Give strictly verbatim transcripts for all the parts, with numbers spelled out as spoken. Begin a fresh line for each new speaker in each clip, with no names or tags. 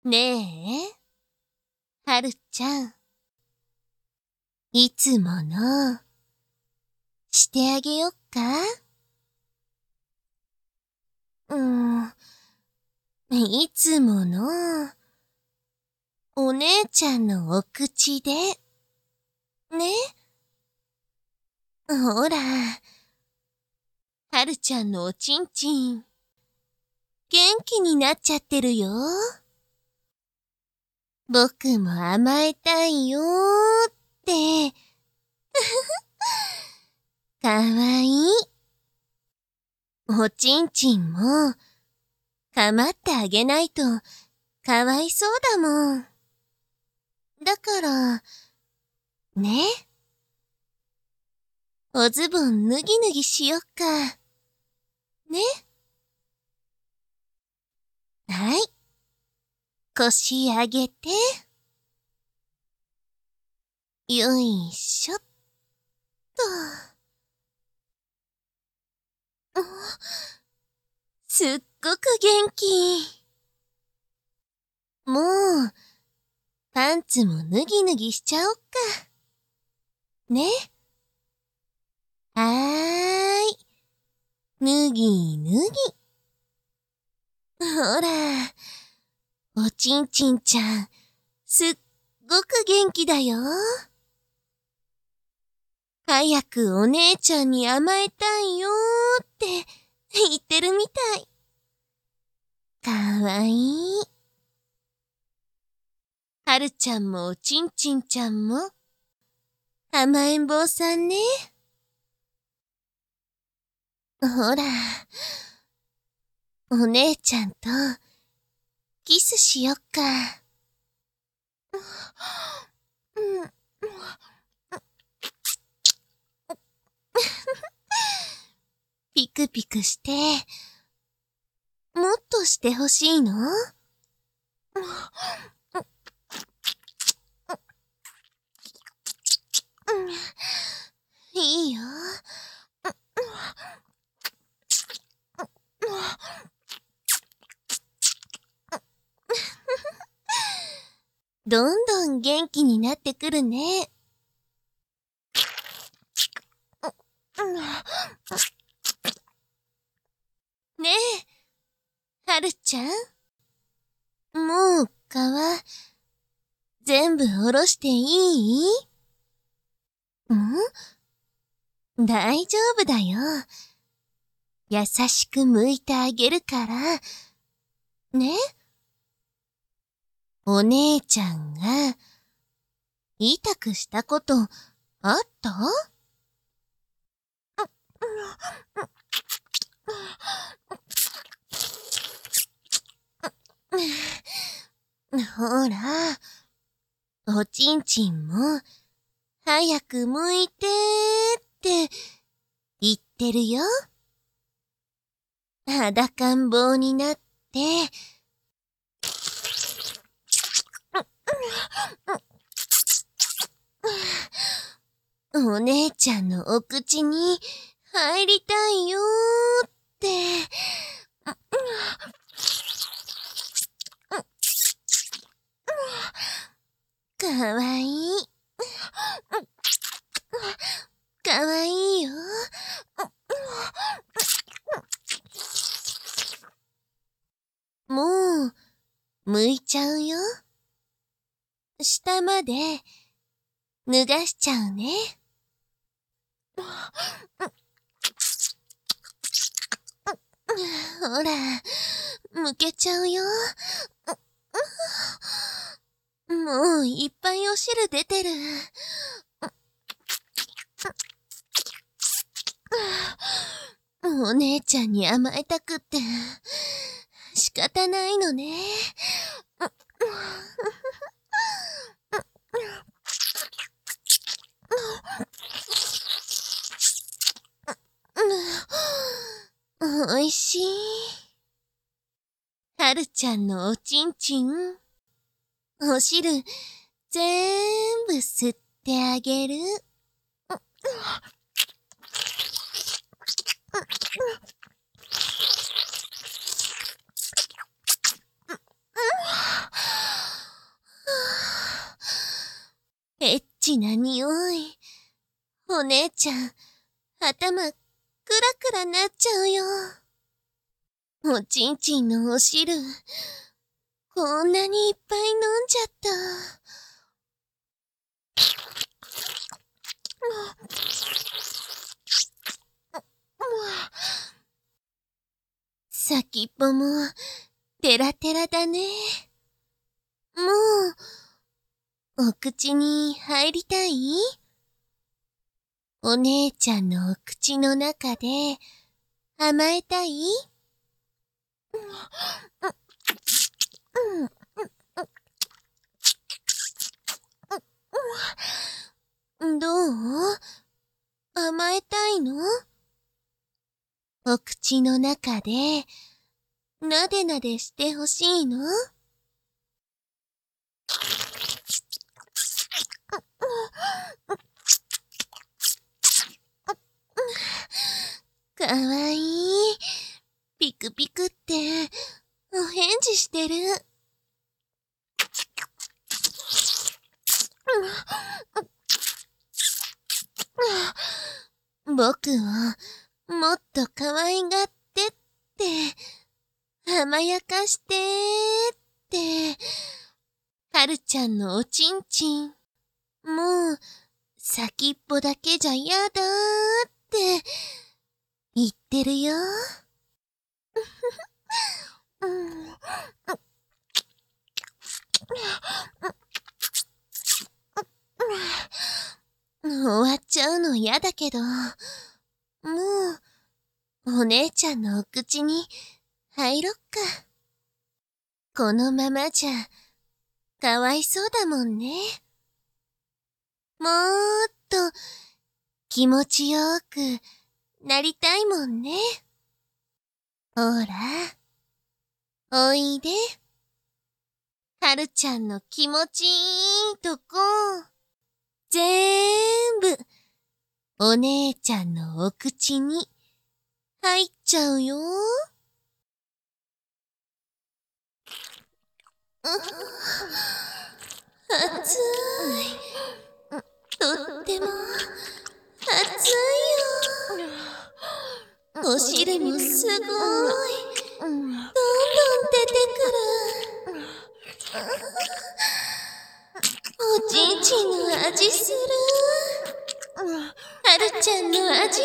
ねえ、はるちゃん。いつもの、してあげよっか？うーん、いつもの、お姉ちゃんのお口で、ね？ほら、はるちゃんのおちんちん、元気になっちゃってるよ。僕も甘えたいよーって。かわいい。おちんちんも、かまってあげないと、かわいそうだもん。だから、ね。おズボン脱ぎ脱ぎしよっか。ね。はい。腰上げて。よいしょっと。すっごく元気。もう、パンツも脱ぎ脱ぎしちゃおっか。ね。はーい。脱ぎ脱ぎ。ほら、おちんちんちゃん、すっごく元気だよ。早くお姉ちゃんに甘えたいよーって言ってるみたい。かわいい。はるちゃんもおちんちんちゃんも甘えん坊さんね。ほら、お姉ちゃんとキスしよっか。うんピクピクして、もっとしてほしいの？いいよ。どんどん元気になってくるね。ねえ、はるちゃん。もう皮、全部下ろしていい？ん？大丈夫だよ。優しく剥いてあげるから。ね？お姉ちゃんが、痛くしたことあった？ほら、おちんちんも、早く剥いてーって言ってるよ。裸ん坊になって、お姉ちゃんのお口に入りたいよーって。かわいい。かわいいよ。もう、剥いちゃうよ。下まで、脱がしちゃうね。ほら、むけちゃうよ。もういっぱいお汁出てる。お姉ちゃんに甘えたくって仕方ないのね。おいしい。はるちゃんのおちんちん、お汁、ぜーんぶ吸ってあげる。 チな匂い。お姉ちゃん、頭、クラクラなっちゃうよ。おちんちんのお汁、こんなにいっぱい飲んじゃった。先っぽも、テラテラだね。もう、お口に入りたい？お姉ちゃんのお口の中で、甘えたい？どう？甘えたいの？お口の中で、なでなでしてほしいの？かわいい。ピクピクって、お返事してる。僕をもっと可愛がってって、甘やかしてって、はるちゃんのおちんちん、もう先っぽだけじゃやだーって言ってるよ。終わっちゃうの嫌だけど、もう、お姉ちゃんのお口に入ろっか。このままじゃ、かわいそうだもんね。もーっと、気持ちよくなりたいもんね。ほら、おいで。はるちゃんの気持ちいいとこ、ぜーんぶ、お姉ちゃんのお口に入っちゃうよ。暑い。とっても暑いよ。お汁もすごい。どんどん出てくる。おちんちんの味する。はるちゃんの味。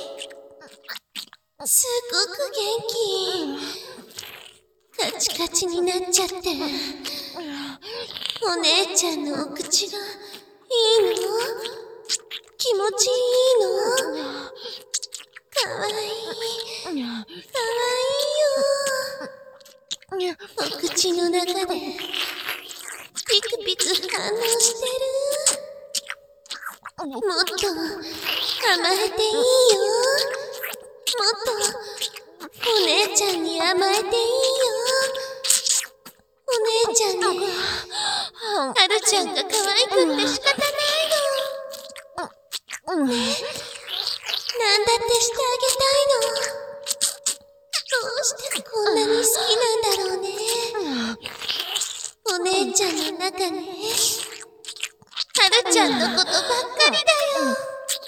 すごく元気。カチカチになっちゃって。お姉ちゃんのお口がいいの？気持ちいいの？かわいい。かわいいよ。お口の中でピクピク反応してる。もっと甘えていいよ。もっとお姉ちゃんに甘えていいよ。お姉ちゃんにはるちゃんが可愛くって仕方ないの。ねえ、なんだってしてあげたいの。どうしてこんなに好きなんだろうね。お姉ちゃんの中ね、はるちゃんのことばっかりだよ。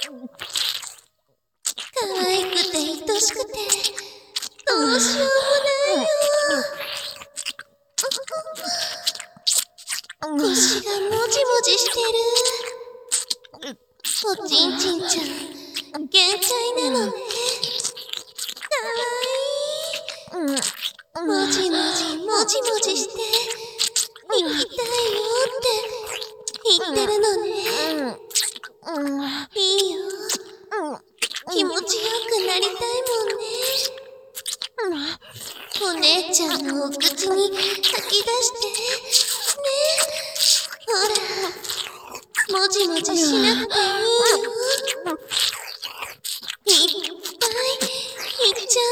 可愛くて愛しくて、どうしようもないよ。腰がもじもじしてる。おちんちんちゃん、限界なのね。かわいい。もじもじもじもじして、行きたいよって言ってるのね。いいよ。気持ちよくなりたいもんね。お姉ちゃんのお口に吐き出して、ね。ほら、もじもじしなくていいよ。いっぱいいっちゃ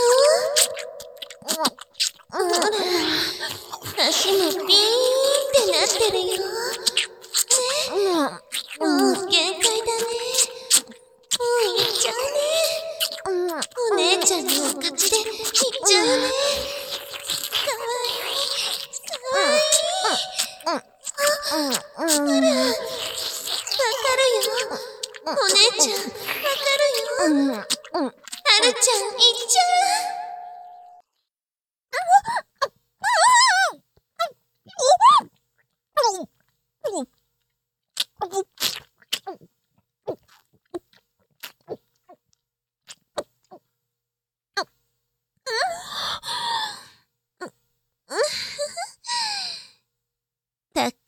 おう。ほら、足もピーンってなってるよ。ね。もう限界だね。もういっちゃうね。お姉ちゃんのお口でいっちゃうね。かわいい。かわいい。あ、ほら、わかる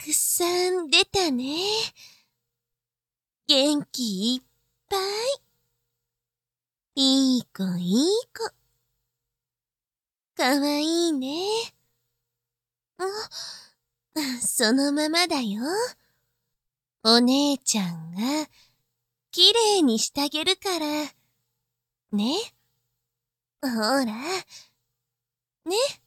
くさん出たね。元気いっぱい。いい子いい子。かわいいね。あ、そのままだよ。お姉ちゃんがきれいにしてあげるから。ね。ほら。ね。